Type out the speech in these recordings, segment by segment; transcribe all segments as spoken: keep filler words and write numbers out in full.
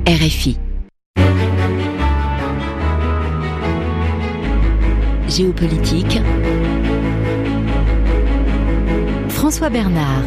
R F I. Géopolitique. François Bernard.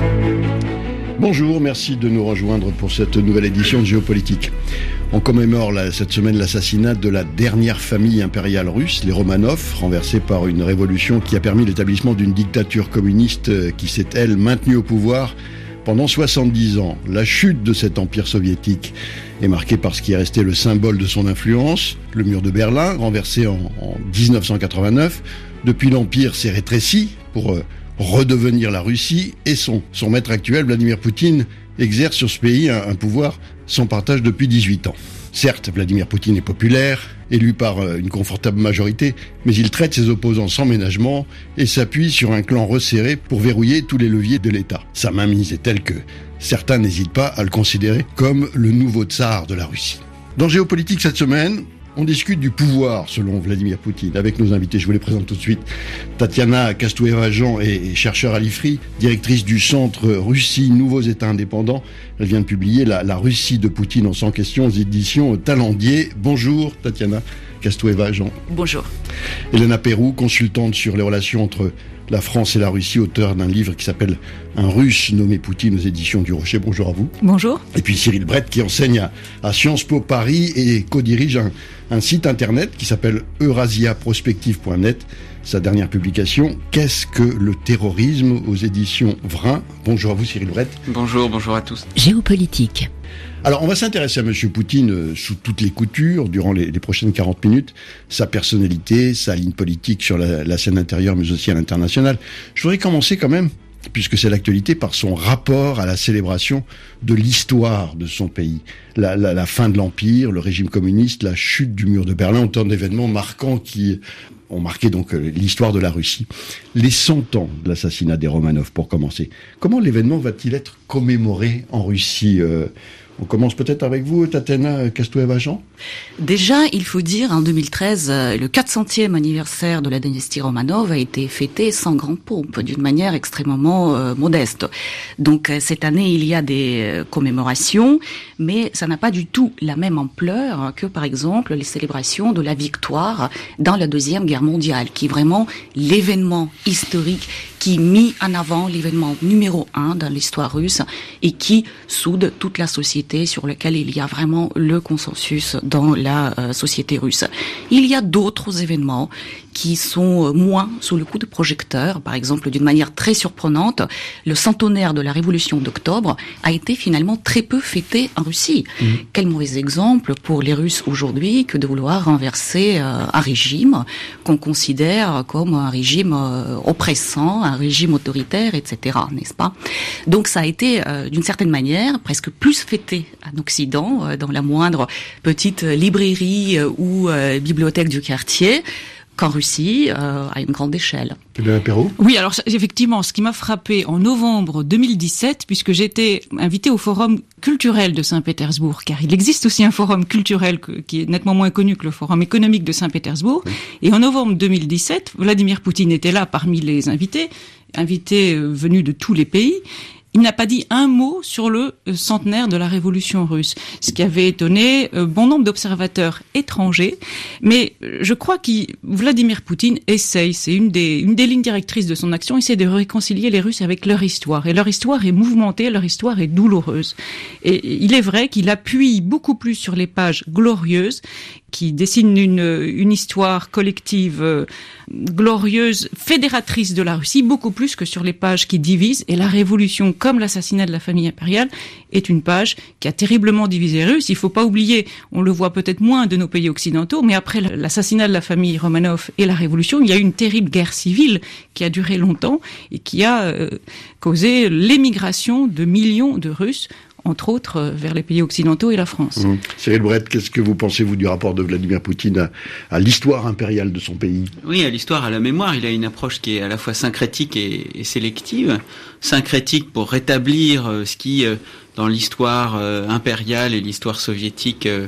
Bonjour, merci de nous rejoindre pour cette nouvelle édition de Géopolitique. On commémore la, cette semaine l'assassinat de la dernière famille impériale russe, les Romanov, renversés par une révolution qui a permis l'établissement d'une dictature communiste qui s'est, elle, maintenue au pouvoir pendant soixante-dix ans. La chute de cet empire soviétique est marquée par ce qui est resté le symbole de son influence, le mur de Berlin, renversé en, en dix-neuf cent quatre-vingt-neuf. Depuis, l'empire s'est rétréci pour euh, redevenir la Russie, et son, son maître actuel, Vladimir Poutine, exerce sur ce pays un, un pouvoir sans partage depuis dix-huit ans. Certes, Vladimir Poutine est populaire, élu par une confortable majorité, mais il traite ses opposants sans ménagement et s'appuie sur un clan resserré pour verrouiller tous les leviers de l'État. Sa mainmise est telle que certains n'hésitent pas à le considérer comme le nouveau tsar de la Russie. Dans Géopolitique cette semaine, on discute du pouvoir selon Vladimir Poutine avec nos invités. Je vous les présente tout de suite. Tatiana Kastoueva-Jean est chercheure à l'I F R I, directrice du Centre Russie Nouveaux États Indépendants. Elle vient de publier la, la Russie de Poutine en cent questions aux éditions Talendier. Bonjour Tatiana Kastoueva-Jean. Bonjour. Elena Perrou, consultante sur les relations entre la France et la Russie, auteur d'un livre qui s'appelle « Un Russe nommé Poutine » aux éditions du Rocher. Bonjour à vous. Bonjour. Et puis Cyril Brett qui enseigne à, à Sciences Po Paris et co-dirige un, un site internet qui s'appelle eurasia prospective point net. Sa dernière publication, « Qu'est-ce que le terrorisme » aux éditions Vrin. Bonjour à vous Cyril Brett. Bonjour, bonjour à tous. Géopolitique. Alors, on va s'intéresser à M. Poutine euh, sous toutes les coutures durant les, les prochaines quarante minutes. Sa personnalité, sa ligne politique sur la, la scène intérieure, mais aussi à l'international. Je voudrais commencer quand même, puisque c'est l'actualité, par son rapport à la célébration de l'histoire de son pays. La, la, la fin de l'Empire, le régime communiste, la chute du mur de Berlin, autant d'événements marquants qui ont marqué donc l'histoire de la Russie. Les cent ans de l'assassinat des Romanov, pour commencer. Comment l'événement va-t-il être commémoré en Russie ? euh, On commence peut-être avec vous, Tatiana Kastoueva-Jean. Déjà, il faut dire, en deux mille treize, le quatre centième anniversaire de la dynastie Romanov a été fêté sans grande pompe, d'une manière extrêmement euh, modeste. Donc, cette année, il y a des euh, commémorations, mais ça n'a pas du tout la même ampleur que, par exemple, les célébrations de la victoire dans la Deuxième Guerre mondiale, qui est vraiment l'événement historique qui mit en avant l'événement numéro un dans l'histoire russe et qui soude toute la société, sur lequel il y a vraiment le consensus dans la euh, société russe. Il y a d'autres événements qui sont moins sous le coup de projecteur. Par exemple, d'une manière très surprenante, le centenaire de la Révolution d'octobre a été finalement très peu fêté en Russie. Mmh. Quel mauvais exemple pour les Russes aujourd'hui que de vouloir renverser euh, un régime qu'on considère comme un régime euh, oppressant, un régime autoritaire, et cetera, n'est-ce pas ? Donc ça a été, euh, d'une certaine manière, presque plus fêté en Occident, euh, dans la moindre petite librairie euh, ou euh, bibliothèque du quartier, qu'en Russie, euh, à une grande échelle. Oui, alors effectivement, ce qui m'a frappé en novembre deux mille dix-sept, puisque j'étais invitée au forum culturel de Saint-Pétersbourg, car il existe aussi un forum culturel que, qui est nettement moins connu que le forum économique de Saint-Pétersbourg, oui. Et en novembre deux mille dix-sept, Vladimir Poutine était là parmi les invités, invités euh, venus de tous les pays. Il n'a pas dit un mot sur le centenaire de la Révolution russe, ce qui avait étonné bon nombre d'observateurs étrangers. Mais je crois que Vladimir Poutine essaye, c'est une des, une des lignes directrices de son action, essaie de réconcilier les Russes avec leur histoire. Et leur histoire est mouvementée, leur histoire est douloureuse. Et il est vrai qu'il appuie beaucoup plus sur les pages glorieuses, qui dessinent une, une histoire collective euh, glorieuse, fédératrice de la Russie, beaucoup plus que sur les pages qui divisent. Et la révolution, comme l'assassinat de la famille impériale, est une page qui a terriblement divisé les Russes. Il faut pas oublier, on le voit peut-être moins de nos pays occidentaux, mais après l'assassinat de la famille Romanov et la révolution, il y a eu une terrible guerre civile qui a duré longtemps et qui a euh, causé l'émigration de millions de Russes, entre autres vers les pays occidentaux et la France. Mmh. Cyril Brett, qu'est-ce que vous pensez, vous, du rapport de Vladimir Poutine à, à l'histoire impériale de son pays ? Oui, à l'histoire, à la mémoire, il a une approche qui est à la fois syncrétique et, et sélective. Syncrétique pour rétablir euh, ce qui, euh, dans l'histoire euh, impériale et l'histoire soviétique, euh,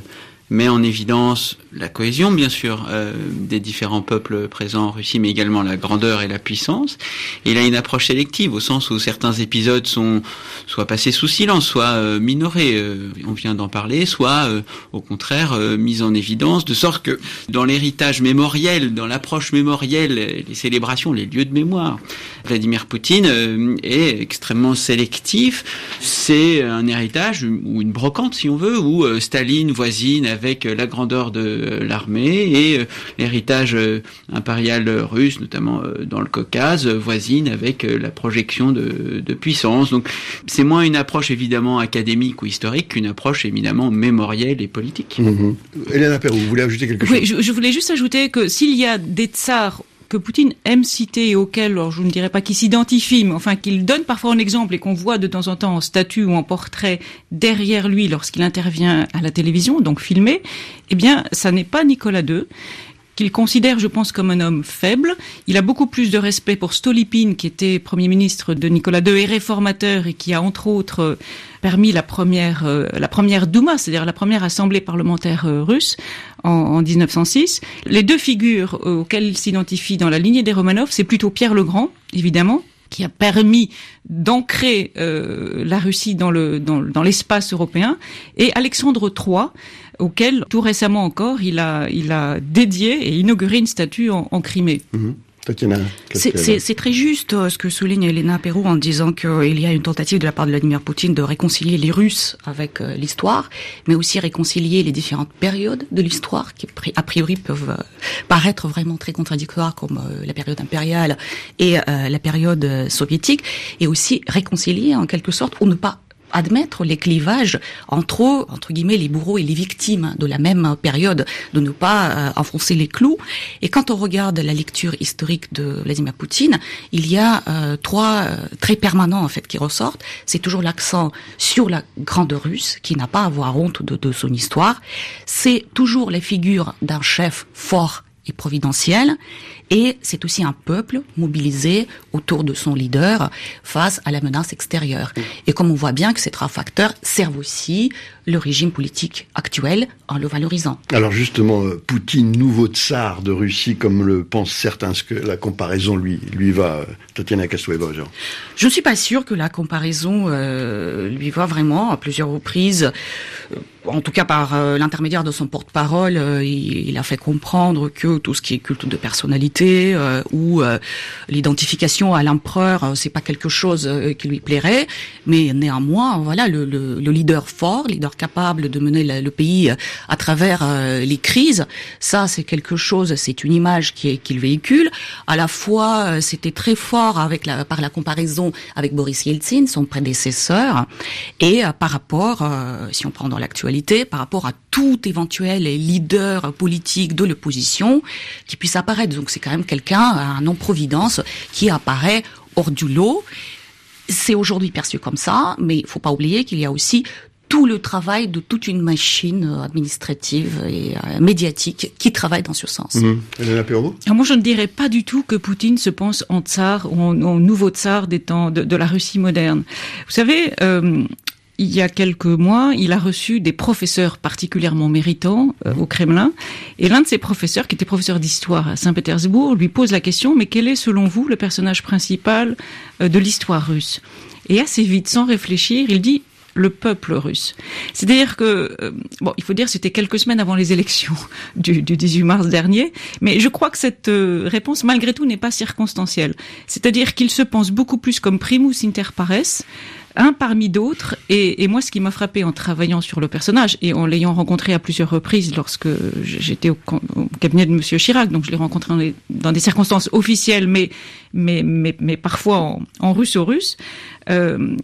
met en évidence la cohésion, bien sûr, euh, des différents peuples présents en Russie, mais également la grandeur et la puissance. Et il a une approche sélective, au sens où certains épisodes sont soit passés sous silence, soit euh, minorés, euh, on vient d'en parler, soit euh, au contraire euh, mis en évidence, de sorte que dans l'héritage mémoriel, dans l'approche mémorielle, les célébrations, les lieux de mémoire, Vladimir Poutine euh, est extrêmement sélectif. C'est un héritage, ou une brocante si on veut, où euh, Staline voisine avec la grandeur de l'armée et euh, l'héritage euh, impérial russe, notamment euh, dans le Caucase, euh, voisine avec euh, la projection de, de puissance. Donc c'est moins une approche évidemment académique ou historique qu'une approche éminemment mémorielle et politique. Mmh. Hélène Apéroux, vous voulez ajouter quelque oui, chose ? je, je voulais juste ajouter que s'il y a des tsars que Poutine aime citer et auquel, alors je ne dirais pas qu'il s'identifie, mais enfin qu'il donne parfois en exemple et qu'on voit de temps en temps en statue ou en portrait derrière lui lorsqu'il intervient à la télévision, donc filmé, eh bien, ça n'est pas Nicolas deux, qu'il considère, je pense, comme un homme faible. Il a beaucoup plus de respect pour Stolypine, qui était Premier ministre de Nicolas deux et réformateur, et qui a, entre autres, permis la première, euh, la première Douma, c'est-à-dire la première assemblée parlementaire euh, russe, en, en dix-neuf cent six. Les deux figures euh, auxquelles il s'identifie dans la lignée des Romanov, c'est plutôt Pierre le Grand, évidemment, qui a permis d'ancrer euh, la Russie dans le dans, dans l'espace européen, et Alexandre trois, auquel tout récemment encore il a il a dédié et inauguré une statue en, en Crimée. Mmh. Tatiana, c'est, c'est, c'est très juste euh, ce que souligne Hélène Apéroux en disant qu'il y a une tentative de la part de Vladimir Poutine de réconcilier les Russes avec euh, l'histoire, mais aussi réconcilier les différentes périodes de l'histoire qui a priori peuvent euh, paraître vraiment très contradictoires, comme euh, la période impériale et euh, la période euh, soviétique, et aussi réconcilier en quelque sorte, ou ne pas admettre les clivages entre, entre guillemets, les bourreaux et les victimes de la même période, de ne pas euh, enfoncer les clous. Et quand on regarde la lecture historique de Vladimir Poutine, il y a euh, trois euh, traits permanents en fait qui ressortent. C'est toujours l'accent sur la grande Russe, qui n'a pas à avoir honte de, de son histoire. C'est toujours la figure d'un chef fort et providentiel, et c'est aussi un peuple mobilisé autour de son leader face à la menace extérieure. Et comme on voit bien que ces trois facteurs servent aussi le régime politique actuel en le valorisant. Alors justement, Poutine, nouveau tsar de Russie, comme le pensent certains, est-ce que la comparaison lui lui va, Tatiana Kastoeva-Jean ? Je ne suis pas sûre que la comparaison euh, lui va vraiment. À plusieurs reprises, euh, en tout cas par euh, l'intermédiaire de son porte-parole, euh, il, il a fait comprendre que tout ce qui est culte de personnalité euh, ou euh, l'identification à l'empereur, euh, c'est pas quelque chose euh, qui lui plairait. Mais néanmoins, voilà, le, le, le leader fort, leader capable de mener le, le pays à travers euh, les crises, ça c'est quelque chose, c'est une image qui est, qu'il véhicule. À la fois, euh, c'était très fort avec la, par la comparaison avec Boris Yeltsin, son prédécesseur, et euh, par rapport, euh, si on prend dans l'actualité, par rapport à tout éventuel leader politique de l'opposition qui puisse apparaître. Donc c'est quand même quelqu'un, un non-providence, qui apparaît hors du lot. C'est aujourd'hui perçu comme ça, mais il faut pas oublier qu'il y a aussi tout le travail de toute une machine administrative et euh, médiatique qui travaille dans ce sens. Mmh. Hélène Apéroux ? Alors moi, je ne dirais pas du tout que Poutine se pense en tsar ou en, en nouveau tsar des temps de, de la Russie moderne. Vous savez, euh, il y a quelques mois, il a reçu des professeurs particulièrement méritants euh, au Kremlin, et l'un de ces professeurs, qui était professeur d'histoire à Saint-Pétersbourg, lui pose la question: mais quel est, selon vous, le personnage principal euh, de l'histoire russe ? Et assez vite, sans réfléchir, il dit: le peuple russe. C'est-à-dire que, euh, bon, il faut dire, c'était quelques semaines avant les élections du, du dix-huit mars dernier, mais je crois que cette euh, réponse, malgré tout, n'est pas circonstancielle. C'est-à-dire qu'il se pense beaucoup plus comme primus inter pares, un parmi d'autres, et, et moi, ce qui m'a frappé en travaillant sur le personnage, et en l'ayant rencontré à plusieurs reprises lorsque j'étais au, au cabinet de Monsieur Chirac, donc je l'ai rencontré dans, les, dans des circonstances officielles, mais, mais, mais, mais parfois en, en russo-russe, euh,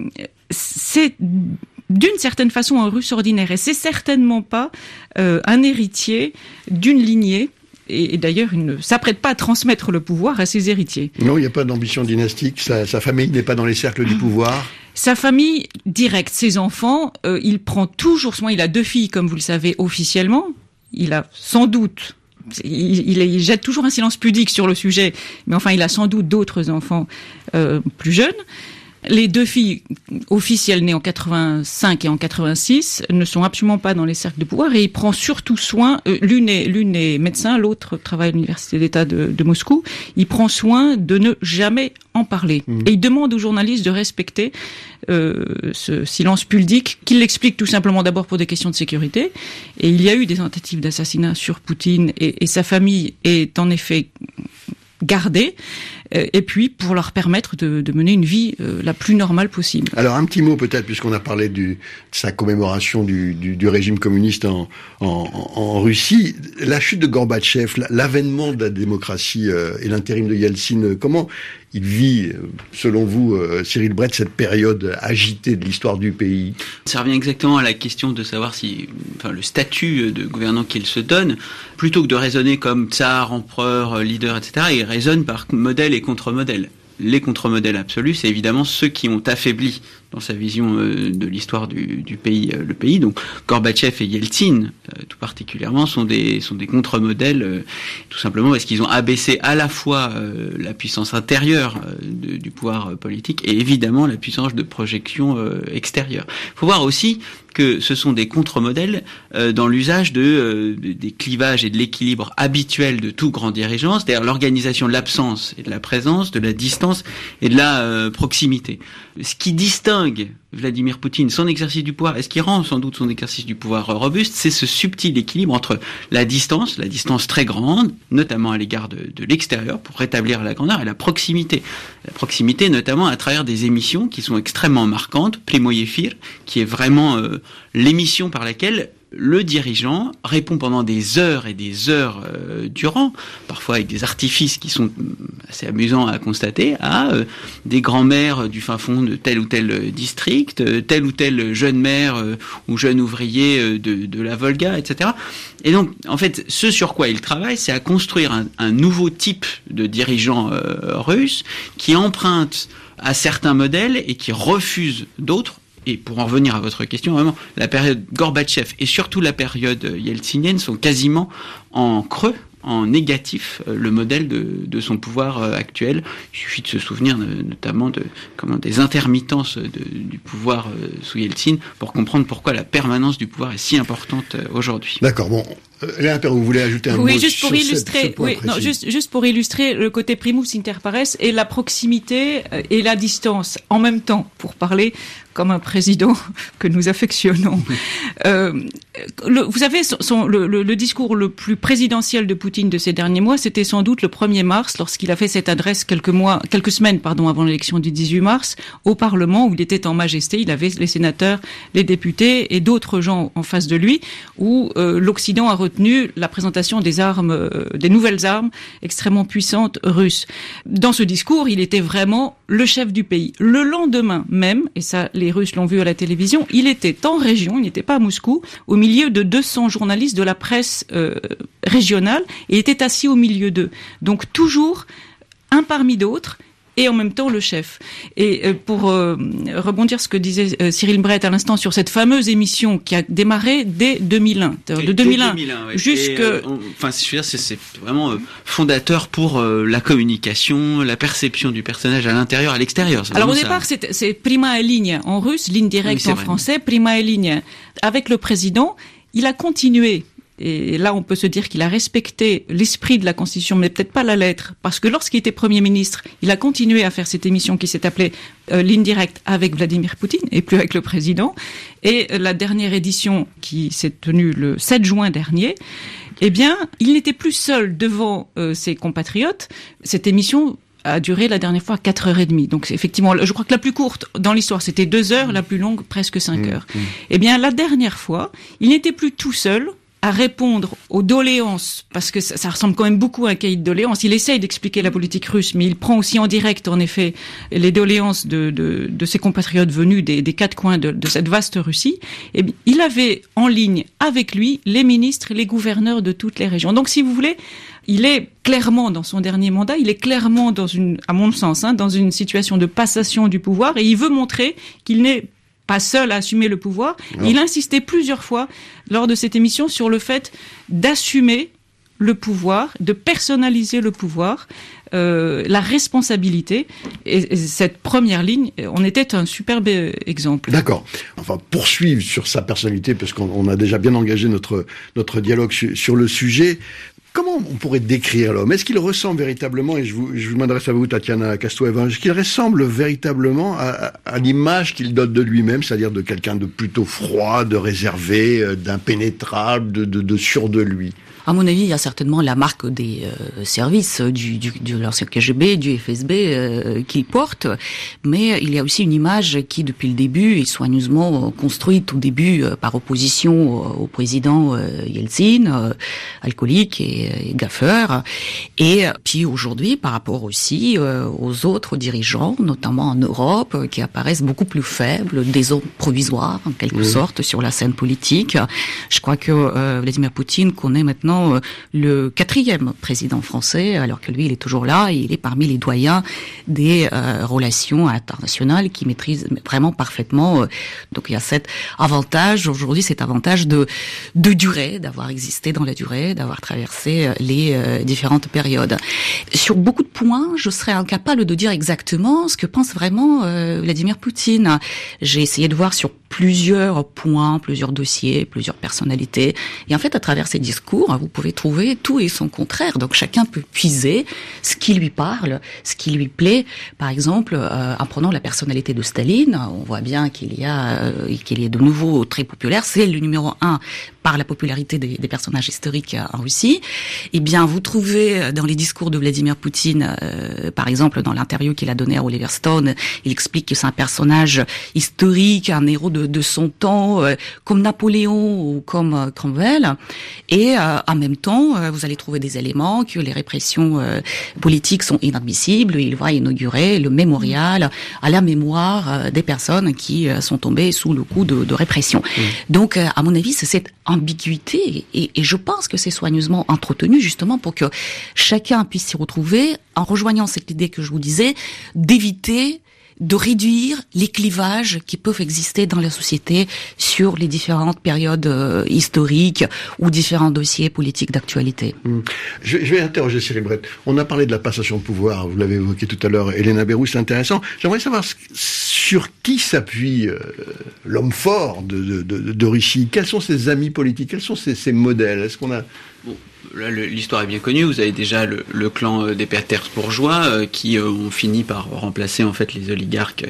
c'est d'une certaine façon un russe ordinaire, et c'est certainement pas euh, un héritier d'une lignée, et, et d'ailleurs il ne s'apprête pas à transmettre le pouvoir à ses héritiers. Non, il n'y a pas d'ambition dynastique, sa, sa famille n'est pas dans les cercles du pouvoir. Sa famille directe, ses enfants, euh, il prend toujours soin, il a deux filles comme vous le savez officiellement, il a sans doute... Il, il, il jette toujours un silence pudique sur le sujet, mais enfin il a sans doute d'autres enfants euh, plus jeunes. Les deux filles officielles nées en quatre-vingt-cinq et en quatre-vingt-six ne sont absolument pas dans les cercles de pouvoir et il prend surtout soin, euh, l'une est, l'une est médecin, l'autre travaille à l'université d'État de, de Moscou, il prend soin de ne jamais en parler. Mmh. Et il demande aux journalistes de respecter euh, ce silence pudique, qu'il l'explique tout simplement d'abord pour des questions de sécurité. Et il y a eu des tentatives d'assassinat sur Poutine et, et sa famille est en effet gardée. Et puis pour leur permettre de, de mener une vie euh, la plus normale possible. Alors un petit mot peut-être, puisqu'on a parlé du, de sa commémoration du, du, du régime communiste en, en, en Russie. La chute de Gorbatchev, l'avènement de la démocratie euh, et l'intérim de Yeltsin, comment il vit, selon vous, euh, Cyril Brett, cette période agitée de l'histoire du pays? Ça revient exactement à la question de savoir si, enfin, le statut de gouvernant qu'il se donne, plutôt que de raisonner comme tsar, empereur, leader, et cetera, il raisonne par modèle et contre-modèle. Les contre-modèles absolus, c'est évidemment ceux qui ont affaibli dans sa vision euh, de l'histoire du, du pays, euh, le pays. Donc Gorbatchev et Yeltsin, euh, tout particulièrement, sont des sont des contre-modèles, euh, tout simplement parce qu'ils ont abaissé à la fois euh, la puissance intérieure euh, de, du pouvoir euh, politique et évidemment la puissance de projection euh, extérieure. Il faut voir aussi que ce sont des contre-modèles euh, dans l'usage de, euh, de des clivages et de l'équilibre habituel de tout grand dirigeant, c'est-à-dire l'organisation de l'absence et de la présence, de la distance et de la euh, proximité. Ce qui distingue Vladimir Poutine, son exercice du pouvoir, et ce qui rend sans doute son exercice du pouvoir robuste, c'est ce subtil équilibre entre la distance, la distance très grande, notamment à l'égard de, de l'extérieur, pour rétablir la grandeur, et la proximité. La proximité, notamment à travers des émissions qui sont extrêmement marquantes, Primoye Efir, qui est vraiment euh, l'émission par laquelle le dirigeant répond pendant des heures et des heures euh, durant, parfois avec des artifices qui sont assez amusants à constater, à euh, des grands-mères du fin fond de tel ou tel district, euh, tel ou tel jeune mère euh, ou jeune ouvrier euh, de, de la Volga, et cetera. Et donc, en fait, ce sur quoi il travaille, c'est à construire un, un nouveau type de dirigeant euh, russe qui emprunte à certains modèles et qui refuse d'autres. Et pour en revenir à votre question, vraiment, la période Gorbatchev et surtout la période yeltsinienne sont quasiment en creux, en négatif, le modèle de, de son pouvoir actuel. Il suffit de se souvenir notamment de comment des intermittences de, du pouvoir sous Yeltsin pour comprendre pourquoi la permanence du pouvoir est si importante aujourd'hui. D'accord, bon. Léa Perrault, vous voulez ajouter un oui, mot juste pour sur illustrer, cette, ce point oui, non, juste, juste pour illustrer le côté primus inter pares et la proximité et la distance en même temps, pour parler comme un président que nous affectionnons. euh, le, vous savez, son, son, le, le, le discours le plus présidentiel de Poutine de ces derniers mois, c'était sans doute le premier mars, lorsqu'il a fait cette adresse quelques mois, quelques semaines, pardon, avant l'élection du dix-huit mars, au Parlement, où il était en majesté. Il avait les sénateurs, les députés et d'autres gens en face de lui, où euh, l'Occident a retenu la présentation des armes, euh, des nouvelles armes extrêmement puissantes russes. Dans ce discours, il était vraiment le chef du pays. Le lendemain même, et ça, les Russes l'ont vu à la télévision, il était en région, il n'était pas à Moscou, au milieu de deux cents journalistes de la presse euh, régionale, et était assis au milieu d'eux. Donc toujours un parmi d'autres, et en même temps le chef. Et euh, pour euh, rebondir ce que disait euh, Cyril Brett à l'instant sur cette fameuse émission qui a démarré dès deux mille un, de dès deux mille un, deux mille un ouais. jusque... Euh, on, enfin, je veux dire, c'est, c'est vraiment euh, fondateur pour euh, la communication, la perception du personnage à l'intérieur, à l'extérieur. Alors au départ, c'est, c'est prima ligne en russe, ligne directe oui, en vrai. Français, prima ligne. Avec le président, il a continué. Et là, on peut se dire qu'il a respecté l'esprit de la Constitution, mais peut-être pas la lettre, parce que lorsqu'il était Premier ministre, il a continué à faire cette émission qui s'est appelée euh, Ligne directe avec Vladimir Poutine, et plus avec le président. Et euh, la dernière édition, qui s'est tenue le sept juin dernier, eh bien, il n'était plus seul devant euh, ses compatriotes. Cette émission a duré la dernière fois quatre heures et demie. Donc, c'est effectivement, je crois que la plus courte dans l'histoire, c'était deux heures, la plus longue, presque cinq heures. Mmh, mmh. Eh bien, la dernière fois, il n'était plus tout seul à répondre aux doléances, parce que ça, ça ressemble quand même beaucoup à un cahier de doléances. Il essaye d'expliquer la politique russe, mais il prend aussi en direct, en effet, les doléances de, de, de ses compatriotes venus des, des quatre coins de, de cette vaste Russie. Et bien, il avait en ligne avec lui les ministres et les gouverneurs de toutes les régions. Donc, si vous voulez, il est clairement dans son dernier mandat, il est clairement dans une, à mon sens, hein, dans une situation de passation du pouvoir, et il veut montrer qu'il n'est pas seul à assumer le pouvoir. Il insistait plusieurs fois lors de cette émission sur le fait d'assumer le pouvoir, de personnaliser le pouvoir, euh, la responsabilité. Et, et cette première ligne, on était un superbe exemple. D'accord. Enfin, poursuivre sur sa personnalité, parce qu'on on a déjà bien engagé notre notre dialogue sur, sur le sujet. Comment on pourrait décrire l'homme ? Est-ce qu'il ressemble véritablement, et je vous, je m'adresse à vous, Tatiana Kastueva, est-ce qu'il ressemble véritablement à, à, à l'image qu'il donne de lui-même, c'est-à-dire de quelqu'un de plutôt froid, de réservé, d'impénétrable, de, de, de sûr de lui ? À mon avis, il y a certainement la marque des euh, services du, du, de l'ancien K G B, du F S B euh, qu'il porte, mais il y a aussi une image qui, depuis le début, est soigneusement construite au début euh, par opposition au, au président euh, Yeltsin, euh, alcoolique et, et gaffeur, et puis aujourd'hui, par rapport aussi euh, aux autres dirigeants, notamment en Europe, euh, qui apparaissent beaucoup plus faibles, des hommes provisoires, en quelque mmh. sorte, sur la scène politique. Je crois que euh, Vladimir Poutine connaît maintenant le quatrième président français, alors que lui, il est toujours là, et il est parmi les doyens des euh, relations internationales qui maîtrise vraiment parfaitement. Euh, donc il y a cet avantage, aujourd'hui, cet avantage de, de durée, d'avoir existé dans la durée, d'avoir traversé les euh, différentes périodes. Sur beaucoup de points, je serais incapable de dire exactement ce que pense vraiment euh, Vladimir Poutine. J'ai essayé de voir sur plusieurs points, plusieurs dossiers, plusieurs personnalités. Et en fait, à travers ces discours, vous pouvez trouver tout et son contraire. Donc chacun peut puiser ce qui lui parle, ce qui lui plaît. Par exemple, euh, en prenant la personnalité de Staline, on voit bien qu'il y a euh, qu'il est de nouveau très populaire. C'est le numéro un par la popularité des, des personnages historiques en Russie. Eh bien, vous trouvez dans les discours de Vladimir Poutine, euh, par exemple, dans l'interview qu'il a donnée à Oliver Stone, il explique que c'est un personnage historique, un héros de, de son temps, euh, comme Napoléon ou comme euh, Cromwell. Et euh, en même temps, euh, vous allez trouver des éléments que les répressions euh, politiques sont inadmissibles. Il va inaugurer le mémorial à la mémoire euh, des personnes qui euh, sont tombées sous le coup de, de répression. Mmh. Donc, euh, à mon avis, c'est cette ambiguïté, et, et je pense que c'est soigneusement entretenu justement pour que chacun puisse s'y retrouver, en rejoignant cette idée que je vous disais, d'éviter de réduire les clivages qui peuvent exister dans la société sur les différentes périodes euh, historiques ou différents dossiers politiques d'actualité. Mmh. Je, je vais interroger Cyril Brett. On a parlé de la passation de pouvoir, vous l'avez évoqué tout à l'heure, Elena Berrou, c'est intéressant. J'aimerais savoir sur qui s'appuie euh, l'homme fort de, de, de, de Russie. Quels sont ses amis politiques? Quels sont ses, ses modèles? Est-ce qu'on a... Bon. Là, l'histoire est bien connue. Vous avez déjà le, le clan des pétersbourgeois euh, qui euh, ont fini par remplacer en fait les oligarques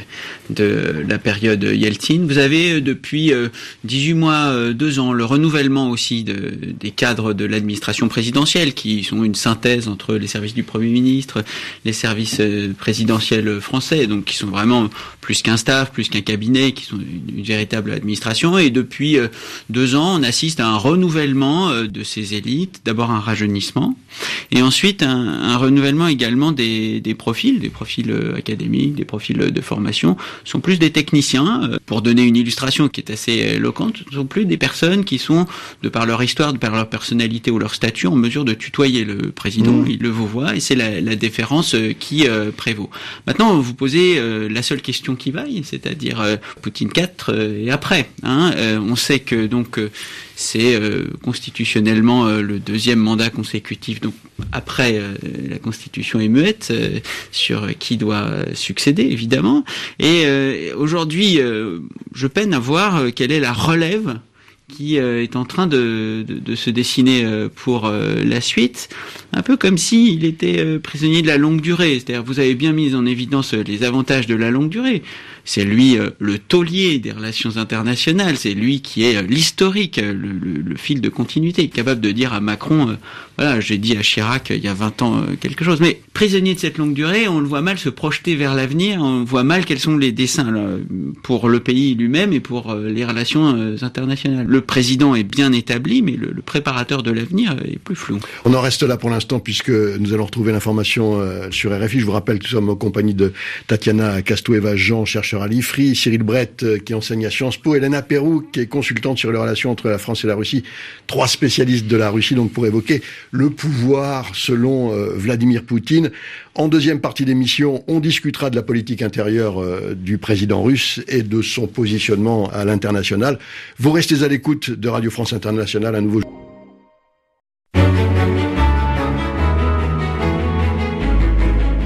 de la période Yeltsin. Vous avez euh, depuis euh, dix-huit mois, euh, deux ans, le renouvellement aussi de, des cadres de l'administration présidentielle qui sont une synthèse entre les services du Premier ministre, les services euh, présidentiels français, donc qui sont vraiment plus qu'un staff, plus qu'un cabinet, qui sont une, une véritable administration. Et depuis euh, deux ans, on assiste à un renouvellement euh, de ces élites. D'abord un rajeunissement, et ensuite un, un renouvellement également des, des profils, des profils académiques, des profils de formation, sont plus des techniciens. Pour donner une illustration qui est assez éloquente, ce ne sont plus des personnes qui sont, de par leur histoire, de par leur personnalité ou leur statut, en mesure de tutoyer le président, mmh. il le vouvoie, et c'est la, la déférence qui euh, prévaut. Maintenant, vous posez euh, la seule question qui vaille, c'est-à-dire euh, Poutine quatre euh, et après. Hein, euh, on sait que donc euh, c'est euh, constitutionnellement euh, le deuxième mandat consécutif, donc après euh, la Constitution est muette euh, sur qui doit succéder, évidemment. Et euh, aujourd'hui, euh, je peine à voir euh, quelle est la relève qui euh, est en train de, de, de se dessiner euh, pour euh, la suite, un peu comme s'il était euh, prisonnier de la longue durée. C'est-à-dire, vous avez bien mis en évidence euh, les avantages de la longue durée. C'est lui euh, le taulier des relations internationales, c'est lui qui est euh, l'historique, euh, le, le, le fil de continuité, capable de dire à Macron, euh, voilà, j'ai dit à Chirac euh, il y a vingt ans euh, quelque chose. Mais prisonnier de cette longue durée, on le voit mal se projeter vers l'avenir, on voit mal quels sont les dessins là, pour le pays lui-même et pour euh, les relations euh, internationales. Le président est bien établi, mais le, le préparateur de l'avenir est plus flou. On en reste là pour l'instant, puisque nous allons retrouver l'information euh, sur R F I. Je vous rappelle que nous sommes en compagnie de Tatiana Kastueva, Jean, chercheur à l'I F R I, Cyril Brett, euh, qui enseigne à Sciences Po, Elena Berrou, qui est consultante sur les relations entre la France et la Russie. Trois spécialistes de la Russie, donc pour évoquer le pouvoir selon euh, Vladimir Poutine. En deuxième partie d'émission, on discutera de la politique intérieure euh, du président russe et de son positionnement à l'international. Vous restez à l'écoute de Radio France Internationale, à nouveau.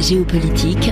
Géopolitique.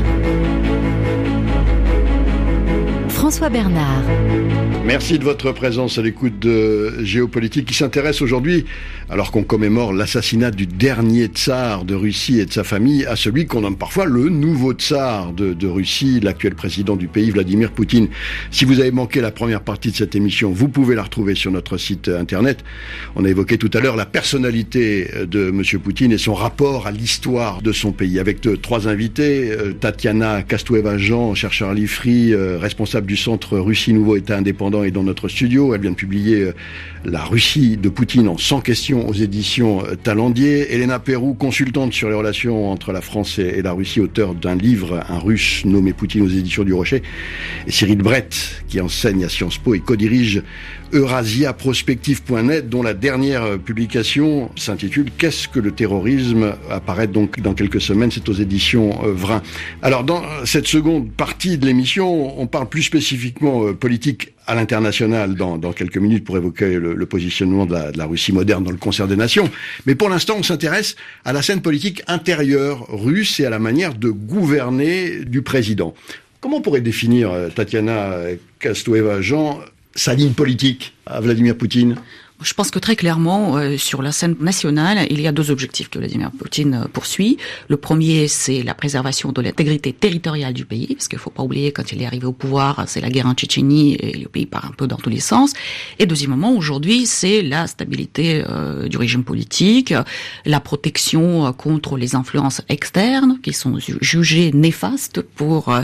François Bernard. Merci de votre présence à l'écoute de Géopolitique qui s'intéresse aujourd'hui, alors qu'on commémore l'assassinat du dernier tsar de Russie et de sa famille, à celui qu'on nomme parfois le nouveau tsar de, de Russie, l'actuel président du pays, Vladimir Poutine. Si vous avez manqué la première partie de cette émission, vous pouvez la retrouver sur notre site internet. On a évoqué tout à l'heure la personnalité de Monsieur Poutine et son rapport à l'histoire de son pays. Avec de, trois invités, Tatiana Kastueva-Jean, chercheur à l'I F R I, responsable du Centre Russie Nouveau État Indépendant, est dans notre studio. Elle vient de publier La Russie de Poutine en cent questions aux éditions Talendier. Elena Perrou, consultante sur les relations entre la France et la Russie, auteur d'un livre, Un Russe nommé Poutine aux éditions du Rocher. Et Cyril Brett, qui enseigne à Sciences Po et co-dirige Eurasia Prospective point net, dont la dernière publication s'intitule Qu'est-ce que le terrorisme ? Apparaît donc dans quelques semaines, c'est aux éditions Vrin. Alors dans cette seconde partie de l'émission, on parle plus spécifiquement politique à l'international dans, dans quelques minutes pour évoquer le, le positionnement de la, de la Russie moderne dans le concert des nations. Mais pour l'instant, on s'intéresse à la scène politique intérieure russe et à la manière de gouverner du président. Comment on pourrait définir, Tatiana Kastueva-Jean, sa ligne politique à Vladimir Poutine ? Je pense que très clairement, euh, sur la scène nationale, il y a deux objectifs que Vladimir Poutine euh, poursuit. Le premier, c'est la préservation de l'intégrité territoriale du pays, parce qu'il faut pas oublier, quand il est arrivé au pouvoir, c'est la guerre en Tchétchénie, et le pays part un peu dans tous les sens. Et deuxièmement, aujourd'hui, c'est la stabilité euh, du régime politique, la protection euh, contre les influences externes, qui sont ju- jugées néfastes pour euh,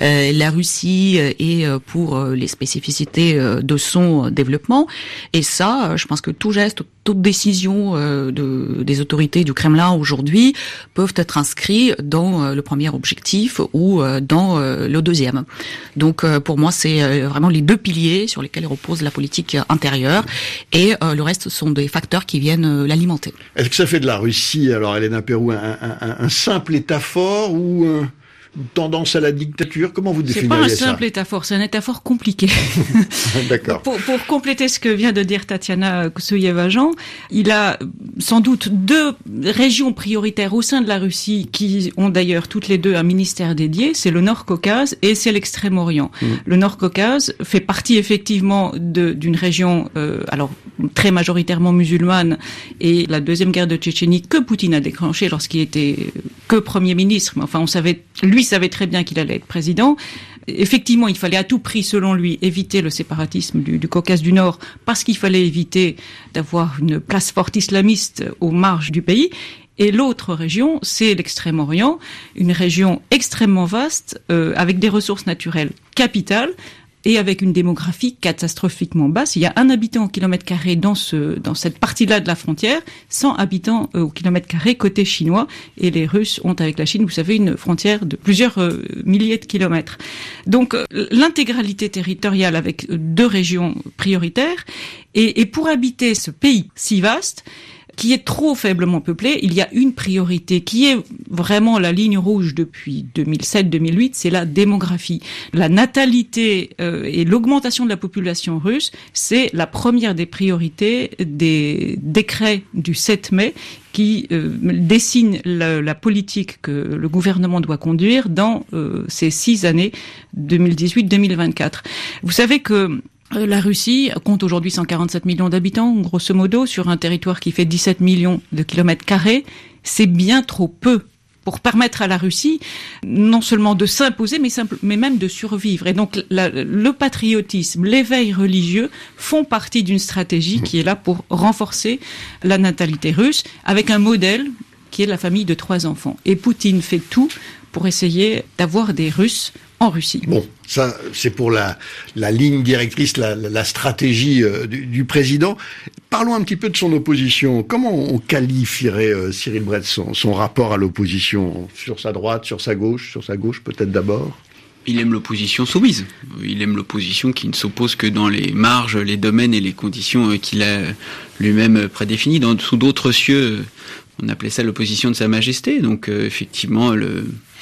la Russie et euh, pour euh, les spécificités euh, de son développement. Et ça, je pense que tout geste, toute décision euh, de, des autorités du Kremlin aujourd'hui peuvent être inscrits dans euh, le premier objectif ou euh, dans euh, le deuxième. Donc euh, pour moi, c'est euh, vraiment les deux piliers sur lesquels repose la politique intérieure, et euh, le reste sont des facteurs qui viennent euh, l'alimenter. Est-ce que ça fait de la Russie, alors Elena Perrou, un, un, un, un simple État fort ou euh, une tendance à la dictature ? Comment vous définiriez ça ? C'est pas un simple État fort, c'est un État fort compliqué. D'accord. Pour, pour compléter ce que vient de dire Tatiana Kastueva-Jean, il a sans doute deux régions prioritaires au sein de la Russie qui ont d'ailleurs toutes les deux un ministère dédié, c'est le Nord-Caucase et c'est l'Extrême-Orient. Mmh. Le Nord-Caucase fait partie effectivement de, d'une région euh, alors très majoritairement musulmane, et la deuxième guerre de Tchétchénie que Poutine a déclenchée lorsqu'il était que Premier ministre, mais enfin on savait, lui savait très bien qu'il allait être président. Effectivement, il fallait à tout prix, selon lui, éviter le séparatisme du, du Caucase du Nord, parce qu'il fallait éviter d'avoir une place forte islamiste aux marges du pays. Et l'autre région, c'est l'Extrême-Orient, une région extrêmement vaste, euh, avec des ressources naturelles capitales, et avec une démographie catastrophiquement basse. Il y a un habitant au kilomètre carré dans ce, dans cette partie-là de la frontière, cent habitants euh, au kilomètre carré côté chinois, et les Russes ont avec la Chine, vous savez, une frontière de plusieurs euh, milliers de kilomètres. Donc, euh, l'intégralité territoriale avec deux régions prioritaires, et, et pour habiter ce pays si vaste, qui est trop faiblement peuplé, il y a une priorité qui est vraiment la ligne rouge depuis deux mille sept deux mille huit, c'est la démographie. La natalité euh, et l'augmentation de la population russe, c'est la première des priorités des décrets du sept mai qui euh, dessine la, la politique que le gouvernement doit conduire dans euh, ces six années deux mille dix-huit deux mille vingt-quatre. Vous savez que la Russie compte aujourd'hui cent quarante-sept millions d'habitants, grosso modo, sur un territoire qui fait dix-sept millions de kilomètres carrés. C'est bien trop peu pour permettre à la Russie non seulement de s'imposer, mais, simple, mais même de survivre. Et donc la, le patriotisme, l'éveil religieux font partie d'une stratégie qui est là pour renforcer la natalité russe, avec un modèle qui est la famille de trois enfants. Et Poutine fait tout pour essayer d'avoir des Russes en Russie. Bon, ça, c'est pour la, la ligne directrice, la, la stratégie euh, du, du président. Parlons un petit peu de son opposition. Comment on qualifierait, euh, Cyril Brett, son, son rapport à l'opposition ? Sur sa droite, sur sa gauche, sur sa gauche peut-être d'abord ? Il aime l'opposition soumise. Il aime l'opposition qui ne s'oppose que dans les marges, les domaines et les conditions qu'il a lui-même prédéfinies. Dans, sous d'autres cieux, on appelait ça l'opposition de Sa Majesté. Donc, euh, effectivement, le...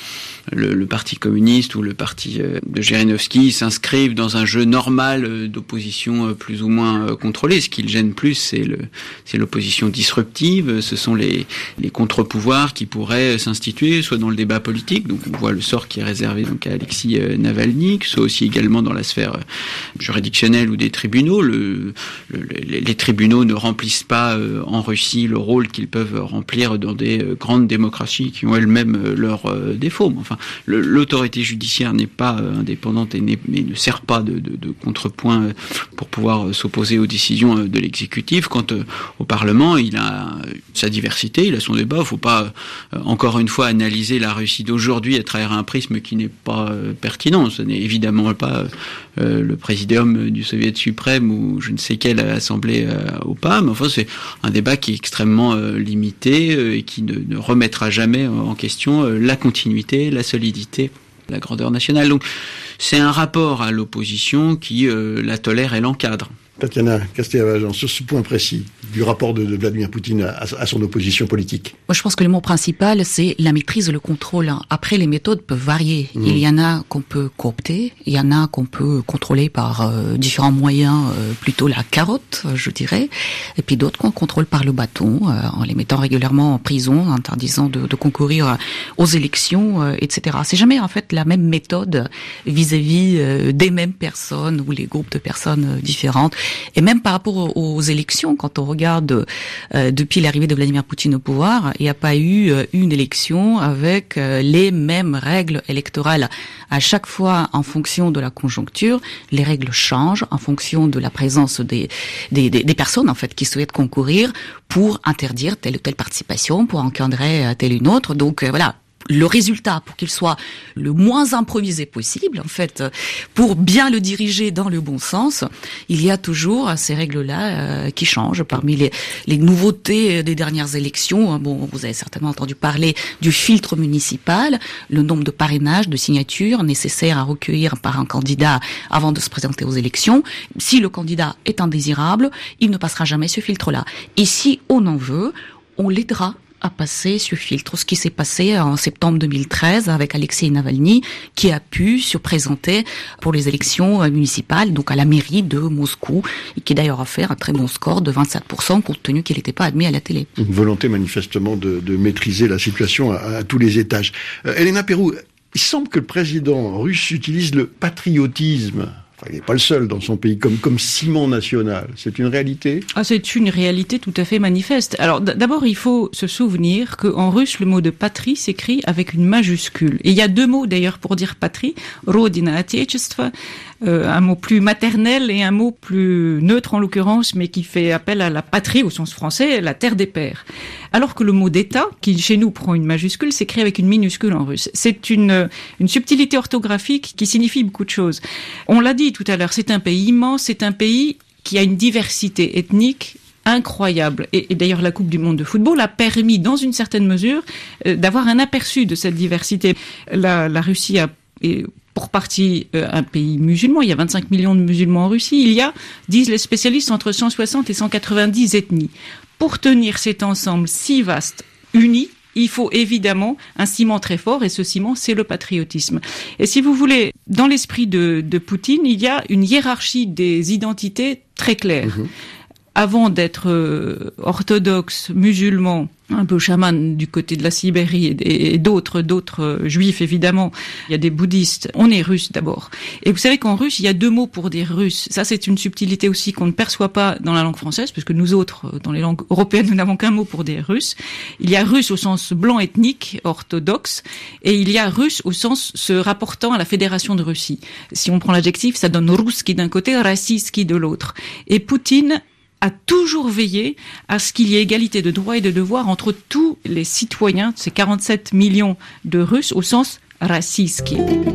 le, le parti communiste ou le parti de Zhirinovsky s'inscrivent dans un jeu normal d'opposition plus ou moins contrôlée. Ce qui le gêne plus, c'est le, c'est l'opposition disruptive. Ce sont les, les contre-pouvoirs qui pourraient s'instituer, soit dans le débat politique. Donc, on voit le sort qui est réservé donc à Alexis Navalny, soit aussi également dans la sphère juridictionnelle ou des tribunaux. Le, le, les, les tribunaux ne remplissent pas euh, en Russie le rôle qu'ils peuvent remplir dans des euh, grandes démocraties qui ont elles-mêmes euh, leurs euh, défauts. Enfin, le, l'autorité judiciaire n'est pas euh, indépendante et, n'est, et ne sert pas de, de, de contrepoint euh, pour pouvoir euh, s'opposer aux décisions euh, de l'exécutif. Quant euh, au Parlement, il a euh, sa diversité, il a son débat. Il ne faut pas, euh, encore une fois, analyser la Russie d'aujourd'hui à travers un prisme qui n'est pas euh, pertinent. Ce n'est évidemment pas euh, le présidium du Soviet suprême ou je ne sais quelle assemblée euh, au P A M. Enfin, c'est un débat qui est extrêmement euh, limité euh, et qui ne, ne remettra jamais euh, en question euh, la continuité, la solidité, la grandeur nationale. Donc, c'est un rapport à l'opposition qui euh, la tolère et l'encadre. Tatiana Kastelavajan, sur ce point précis du rapport de, de Vladimir Poutine à, à son opposition politique. Moi, je pense que le mot principal, c'est la maîtrise et le contrôle. Après, les méthodes peuvent varier. Mmh. Il y en a qu'on peut coopter, il y en a qu'on peut contrôler par euh, différents moyens, euh, plutôt la carotte, je dirais, et puis d'autres qu'on contrôle par le bâton, euh, en les mettant régulièrement en prison, en interdisant de, de concourir aux élections, euh, et cetera. C'est jamais, en fait, la même méthode vis-à-vis euh, des mêmes personnes ou les groupes de personnes euh, différentes. Et même par rapport aux élections, quand on regarde euh, depuis l'arrivée de Vladimir Poutine au pouvoir, il n'y a pas eu euh, une élection avec euh, les mêmes règles électorales. À chaque fois, en fonction de la conjoncture, les règles changent en fonction de la présence des, des, des, des personnes en fait qui souhaitent concourir pour interdire telle ou telle participation, pour encadrer euh, telle ou une autre. Donc euh, voilà. Le résultat, pour qu'il soit le moins improvisé possible, en fait, pour bien le diriger dans le bon sens, il y a toujours ces règles-là euh, qui changent. Parmi les, les nouveautés des dernières élections, bon, vous avez certainement entendu parler du filtre municipal, le nombre de parrainages, de signatures nécessaires à recueillir par un candidat avant de se présenter aux élections. Si le candidat est indésirable, il ne passera jamais ce filtre-là. Et si on en veut, on l'aidera à passer ce filtre. Ce qui s'est passé en septembre deux mille treize avec Alexei Navalny, qui a pu se présenter pour les élections municipales, donc à la mairie de Moscou, et qui d'ailleurs a fait un très bon score de vingt-sept pour cent, compte tenu qu'il n'était pas admis à la télé. Une volonté manifestement de, de maîtriser la situation à, à tous les étages. Euh, Elena Perrou, il semble que le président russe utilise le patriotisme. Enfin, il n'est pas le seul dans son pays, comme, comme ciment national. C'est une réalité ? Ah, c'est une réalité tout à fait manifeste. Alors, d- d'abord, il faut se souvenir qu'en russe, le mot de patrie s'écrit avec une majuscule. Et il y a deux mots, d'ailleurs, pour dire patrie. Rodina, Отечество, euh, un mot plus maternel et un mot plus neutre, en l'occurrence, mais qui fait appel à la patrie, au sens français, la terre des pères. Alors que le mot d'État, qui chez nous prend une majuscule, s'écrit avec une minuscule en russe. C'est une, une subtilité orthographique qui signifie beaucoup de choses. On l'a dit tout à l'heure, c'est un pays immense, c'est un pays qui a une diversité ethnique incroyable. Et, et d'ailleurs, la Coupe du Monde de football a permis, dans une certaine mesure, euh, d'avoir un aperçu de cette diversité. La, la Russie a, est pour partie euh, un pays musulman. Il y a vingt-cinq millions de musulmans en Russie. Il y a, disent les spécialistes, entre cent soixante et cent quatre-vingt-dix ethnies. Pour tenir cet ensemble si vaste, uni, il faut évidemment un ciment très fort, et ce ciment, c'est le patriotisme. Et si vous voulez, dans l'esprit de, de Poutine, il y a une hiérarchie des identités très claire. Mmh. Avant d'être euh, orthodoxe, musulman, un peu chaman du côté de la Sibérie et, et d'autres, d'autres euh, juifs évidemment, il y a des bouddhistes, on est russe d'abord. Et vous savez qu'en russe, il y a deux mots pour dire russe. Ça, c'est une subtilité aussi qu'on ne perçoit pas dans la langue française, puisque nous autres, dans les langues européennes, nous n'avons qu'un mot pour dire russe. Il y a russe au sens blanc ethnique, orthodoxe, et il y a russe au sens se rapportant à la Fédération de Russie. Si on prend l'adjectif, ça donne ruski d'un côté, rassiski de l'autre. Et Poutine a toujours veillé à ce qu'il y ait égalité de droits et de devoirs entre tous les citoyens, ces quarante-sept millions de Russes, au sens rassiski.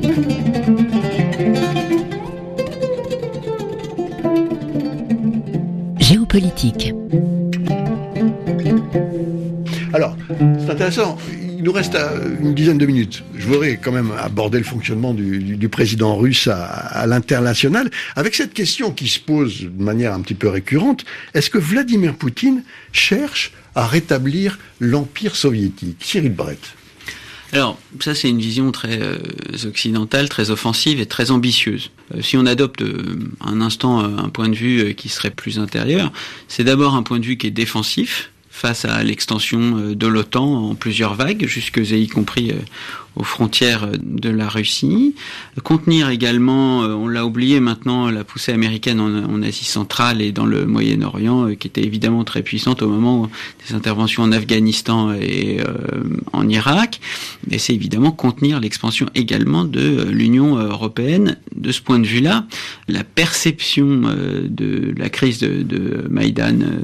Géopolitique. Alors, c'est intéressant. Il nous reste une dizaine de minutes. Je voudrais quand même aborder le fonctionnement du, du, du président russe à, à l'international. Avec cette question qui se pose de manière un petit peu récurrente, est-ce que Vladimir Poutine cherche à rétablir l'Empire soviétique ? Cyril Brett. Alors, ça c'est une vision très euh, occidentale, très offensive et très ambitieuse. Euh, si on adopte euh, un instant euh, un point de vue euh, qui serait plus intérieur, c'est d'abord un point de vue qui est défensif, face à l'extension de l'OTAN en plusieurs vagues, jusque et y compris aux frontières de la Russie. Contenir également, on l'a oublié maintenant, la poussée américaine en, en Asie centrale et dans le Moyen-Orient, qui était évidemment très puissante au moment des interventions en Afghanistan et euh, en Irak. Et c'est évidemment contenir l'expansion également de l'Union européenne. De ce point de vue-là, la perception euh, de la crise de, de Maïdan euh,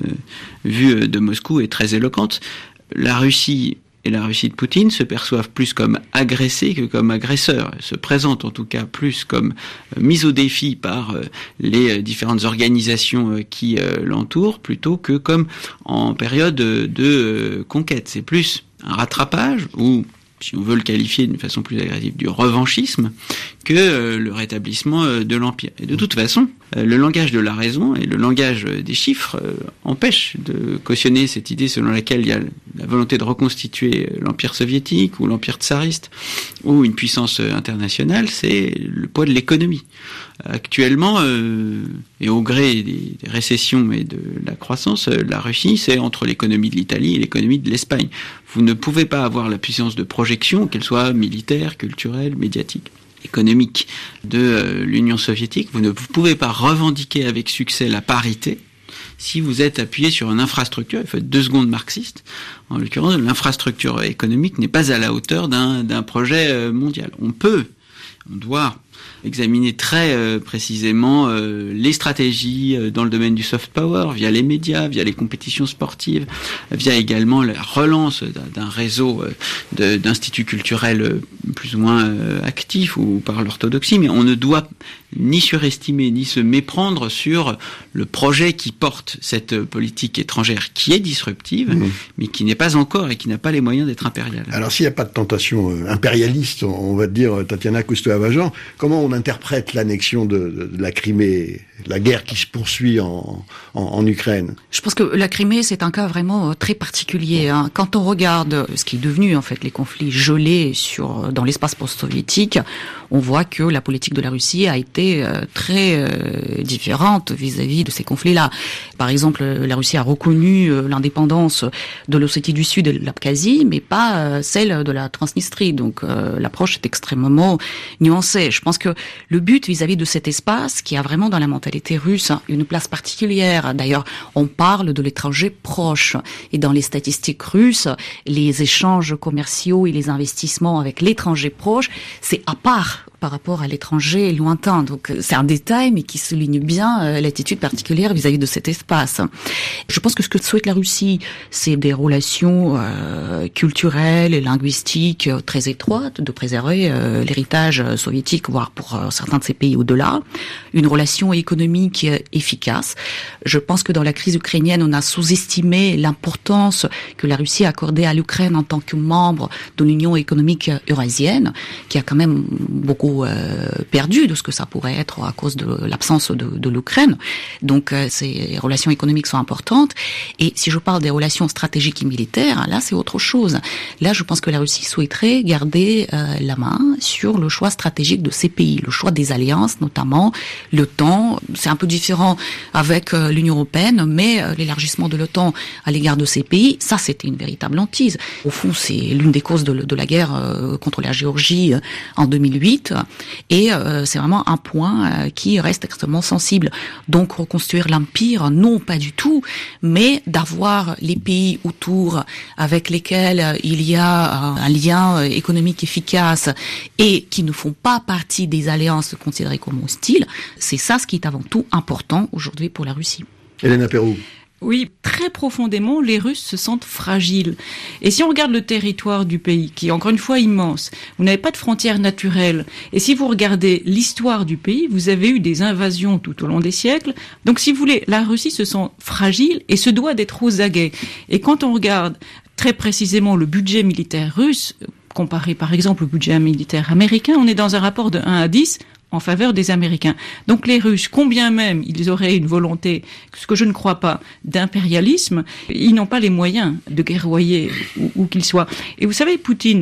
vue de Moscou est très éloquente. La Russie et la Russie de Poutine se perçoivent plus comme agressés que comme agresseurs, se présentent en tout cas plus comme euh, mis au défi par euh, les euh, différentes organisations euh, qui euh, l'entourent, plutôt que comme en période de, de euh, conquête. C'est plus un rattrapage, ou si on veut le qualifier d'une façon plus agressive, du revanchisme, que euh, le rétablissement euh, de l'Empire. Et de toute façon, euh, le langage de la raison et le langage des chiffres euh, empêchent de cautionner cette idée selon laquelle il y a la volonté de reconstituer l'Empire soviétique ou l'Empire tsariste ou une puissance euh, internationale. C'est le poids de l'économie. Actuellement, euh, et au gré des, des récessions et de la croissance, euh, la Russie, c'est entre l'économie de l'Italie et l'économie de l'Espagne. Vous ne pouvez pas avoir la puissance de projection, qu'elle soit militaire, culturelle, médiatique, économique, de euh, l'Union soviétique. Vous ne pouvez pas revendiquer avec succès la parité si vous êtes appuyé sur une infrastructure. Il faut être deux secondes marxiste. En l'occurrence, l'infrastructure économique n'est pas à la hauteur d'un, d'un projet euh, mondial. On peut, on doit examiner très euh, précisément euh, les stratégies euh, dans le domaine du soft power, via les médias, via les compétitions sportives, via également la relance d'un, d'un réseau euh, de, d'instituts culturels euh, plus ou moins euh, actifs ou par l'orthodoxie, mais on ne doit ni surestimer ni se méprendre sur le projet qui porte cette politique étrangère qui est disruptive, mmh. mais qui n'est pas encore et qui n'a pas les moyens d'être impériale. Alors s'il n'y a pas de tentation euh, impérialiste, on va dire, Tatiana Cousteau-Avajan, comment on interprète l'annexion de, de, de la Crimée, la guerre qui se poursuit en, en, en Ukraine? Je pense que la Crimée, c'est un cas vraiment très particulier. Hein. Quand on regarde ce qui est devenu en fait les conflits gelés sur dans l'espace post-soviétique, on voit que la politique de la Russie a été euh, très euh, différente vis-à-vis de ces conflits-là. Par exemple, la Russie a reconnu euh, l'indépendance de l'Ossétie du Sud et de l'Abkhazie, mais pas euh, celle de la Transnistrie. Donc euh, l'approche est extrêmement nuancée. Je pense que le but vis-à-vis de cet espace, qui a vraiment dans la mentalité russe une place particulière, d'ailleurs on parle de l'étranger proche, et dans les statistiques russes, les échanges commerciaux et les investissements avec l'étranger proche, c'est à part par rapport à l'étranger lointain. Donc c'est un détail, mais qui souligne bien euh, l'attitude particulière vis-à-vis de cet espace. Je pense que ce que souhaite la Russie, c'est des relations euh, culturelles et linguistiques euh, très étroites, de préserver euh, l'héritage soviétique, voire pour euh, certains de ces pays au-delà, une relation économique euh, efficace. Je pense que dans la crise ukrainienne, on a sous-estimé l'importance que la Russie a accordée à l'Ukraine en tant que membre de l'Union économique eurasienne, qui a quand même beaucoup Euh, perdu de ce que ça pourrait être à cause de l'absence de, de l'Ukraine. Donc euh, ces relations économiques sont importantes. Et si je parle des relations stratégiques et militaires, là c'est autre chose. Là je pense que la Russie souhaiterait garder euh, la main sur le choix stratégique de ces pays, le choix des alliances notamment, l'OTAN. C'est un peu différent avec euh, l'Union européenne, mais euh, l'élargissement de l'OTAN à l'égard de ces pays, ça c'était une véritable hantise. Au fond c'est l'une des causes de, de la guerre euh, contre la Géorgie euh, en deux mille huit. Et euh, c'est vraiment un point euh, qui reste extrêmement sensible. Donc reconstruire l'empire, non pas du tout, mais d'avoir les pays autour avec lesquels euh, il y a euh, un lien euh, économique efficace et qui ne font pas partie des alliances considérées comme hostiles, c'est ça ce qui est avant tout important aujourd'hui pour la Russie. Hélène Apérou. Oui, très profondément, les Russes se sentent fragiles. Et si on regarde le territoire du pays, qui est encore une fois immense, vous n'avez pas de frontières naturelles. Et si vous regardez l'histoire du pays, vous avez eu des invasions tout au long des siècles. Donc si vous voulez, la Russie se sent fragile et se doit d'être aux aguets. Et quand on regarde très précisément le budget militaire russe, comparé par exemple au budget militaire américain, on est dans un rapport de un à dix, en faveur des Américains. Donc les Russes, combien même ils auraient une volonté, ce que je ne crois pas, d'impérialisme, ils n'ont pas les moyens de guerroyer où, où qu'ils soient. Et vous savez, Poutine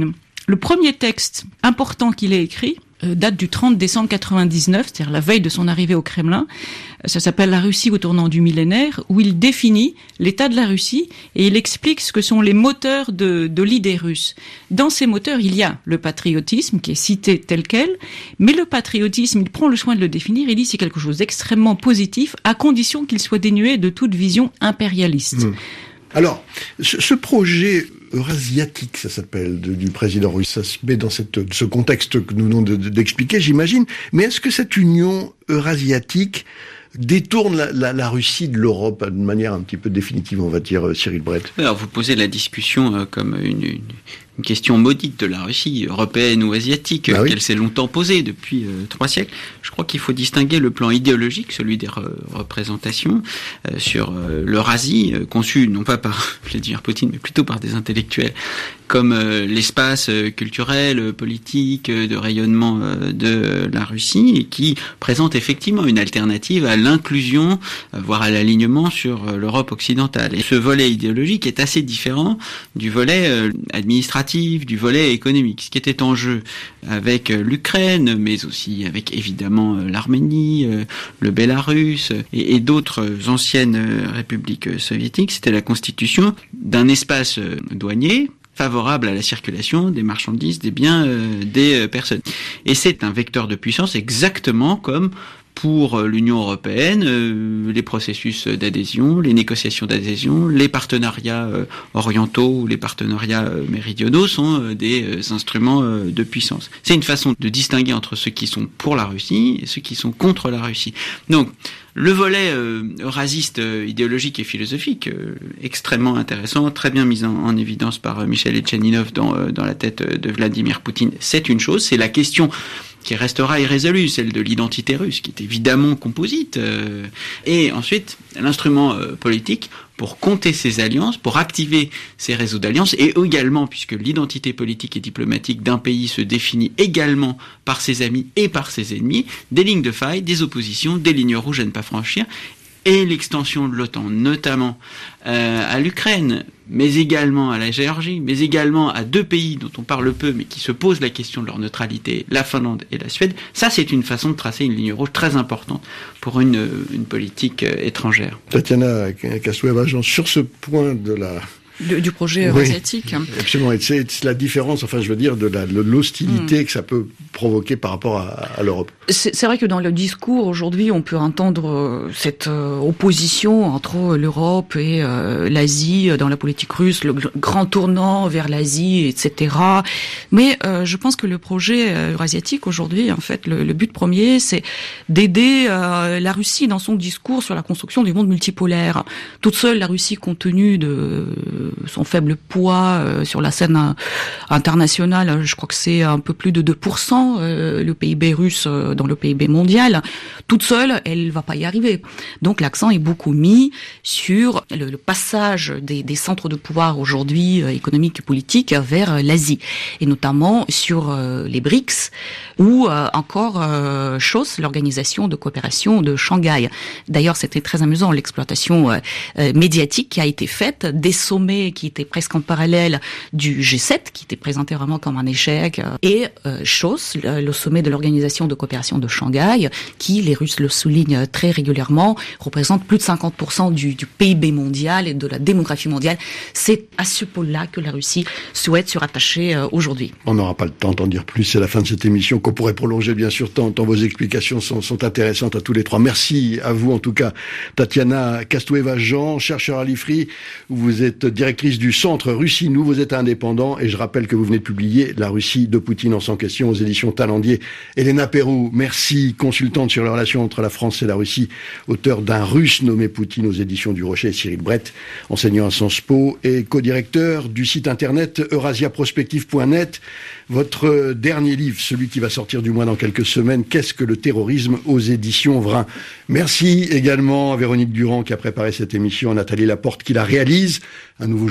Le premier texte important qu'il ait écrit euh, date du trente décembre quatre-vingt-dix-neuf, c'est-à-dire la veille de son arrivée au Kremlin. Ça s'appelle La Russie au tournant du millénaire, où il définit l'état de la Russie et il explique ce que sont les moteurs de, de l'idée russe. Dans ces moteurs, il y a le patriotisme qui est cité tel quel, mais le patriotisme, il prend le soin de le définir, il dit c'est quelque chose d'extrêmement positif à condition qu'il soit dénué de toute vision impérialiste. Mmh. Alors, ce, ce projet eurasiatique, ça s'appelle, de, du président russe, ça se met dans cette, ce contexte que nous venons de, de, d'expliquer, j'imagine. Mais est-ce que cette union eurasiatique détourne la, la, la Russie de l'Europe de manière un petit peu définitive, on va dire, Cyril Brett? Alors, vous posez la discussion euh, comme une, une, une question maudite de la Russie, européenne ou asiatique, bah oui. qu'elle s'est longtemps posée depuis euh, trois siècles. Je crois qu'il faut distinguer le plan idéologique, celui des re- représentations, euh, sur euh, l'Eurasie, euh, conçu non pas par Vladimir Poutine, mais plutôt par des intellectuels, comme euh, l'espace euh, culturel, euh, politique, euh, de rayonnement euh, de la Russie, et qui présente effectivement une alternative à l'inclusion, euh, voire à l'alignement sur euh, l'Europe occidentale. Et ce volet idéologique est assez différent du volet euh, administratif, du volet économique. Ce qui était en jeu avec euh, l'Ukraine, mais aussi avec évidemment euh, l'Arménie, euh, le Bélarus euh, et, et d'autres euh, anciennes euh, républiques euh, soviétiques, c'était la constitution d'un espace euh, douanier favorable à la circulation des marchandises, des biens, euh, des euh, personnes. Et c'est un vecteur de puissance exactement comme pour l'Union européenne, euh, les processus d'adhésion, les négociations d'adhésion, les partenariats euh, orientaux ou les partenariats euh, méridionaux sont euh, des euh, instruments euh, de puissance. C'est une façon de distinguer entre ceux qui sont pour la Russie et ceux qui sont contre la Russie. Donc, le volet euh, eurasiste, euh, idéologique et philosophique, euh, extrêmement intéressant, très bien mis en, en évidence par euh, Michel Etcheninov dans, euh, dans la tête de Vladimir Poutine, c'est une chose, c'est la question qui restera irrésolue, celle de l'identité russe, qui est évidemment composite. Euh, et ensuite, l'instrument euh, politique pour compter ses alliances, pour activer ses réseaux d'alliances, et également, puisque l'identité politique et diplomatique d'un pays se définit également par ses amis et par ses ennemis, des lignes de faille, des oppositions, des lignes rouges à ne pas franchir, et l'extension de l'OTAN, notamment euh, à l'Ukraine, mais également à la Géorgie, mais également à deux pays dont on parle peu, mais qui se posent la question de leur neutralité, la Finlande et la Suède, ça c'est une façon de tracer une ligne rouge très importante pour une, une politique euh, étrangère. Tatiana Kastueva-Jean, sur ce point de la... De, du projet eurasiatique. Oui, absolument. Et c'est, c'est la différence, enfin je veux dire, de, la, de l'hostilité mmh. que ça peut provoquer par rapport à, à l'Europe. C'est, c'est vrai que dans le discours aujourd'hui, on peut entendre cette euh, opposition entre l'Europe et euh, l'Asie dans la politique russe, le grand tournant vers l'Asie, et cetera. Mais euh, je pense que le projet eurasiatique aujourd'hui, en fait, le, le but premier, c'est d'aider euh, la Russie dans son discours sur la construction du monde multipolaire. Toute seule, la Russie, compte tenu de son faible poids euh, sur la scène euh, internationale, je crois que c'est un peu plus de deux pour cent euh, le P I B russe euh, dans le P I B mondial. Toute seule, elle va pas y arriver. Donc l'accent est beaucoup mis sur le, le passage des, des centres de pouvoir aujourd'hui euh, économiques et politiques vers euh, l'Asie, et notamment sur euh, les B R I C S ou euh, encore euh, C H O S, l'organisation de coopération de Shanghai. D'ailleurs, c'était très amusant l'exploitation euh, euh, médiatique qui a été faite des sommets qui était presque en parallèle du G sept, qui était présenté vraiment comme un échec, et euh, C H O S, le, le sommet de l'organisation de coopération de Shanghai, qui, les Russes le soulignent très régulièrement, représente plus de cinquante pour cent du, du P I B mondial et de la démographie mondiale. C'est à ce pôle-là que la Russie souhaite se rattacher euh, aujourd'hui. On n'aura pas le temps d'en dire plus, c'est la fin de cette émission qu'on pourrait prolonger bien sûr tant, tant vos explications sont, sont intéressantes à tous les trois. Merci à vous en tout cas, Tatiana Kastueva-Jean, chercheur à l'I F R I, vous êtes directrice du Centre Russie, nouveaux États indépendants, et je rappelle que vous venez de publier La Russie de Poutine en sans question aux éditions Talendier. Elena Perrou, merci, consultante sur les relations entre la France et la Russie, auteur d'un Russe nommé Poutine aux éditions du Rocher, et Cyril Brett, enseignant à Sciences Po et co-directeur du site internet eurasia prospective point net. Votre dernier livre, celui qui va sortir du moins dans quelques semaines, Qu'est-ce que le terrorisme, aux éditions Vrin. Merci également à Véronique Durand qui a préparé cette émission, à Nathalie Laporte qui la réalise. Un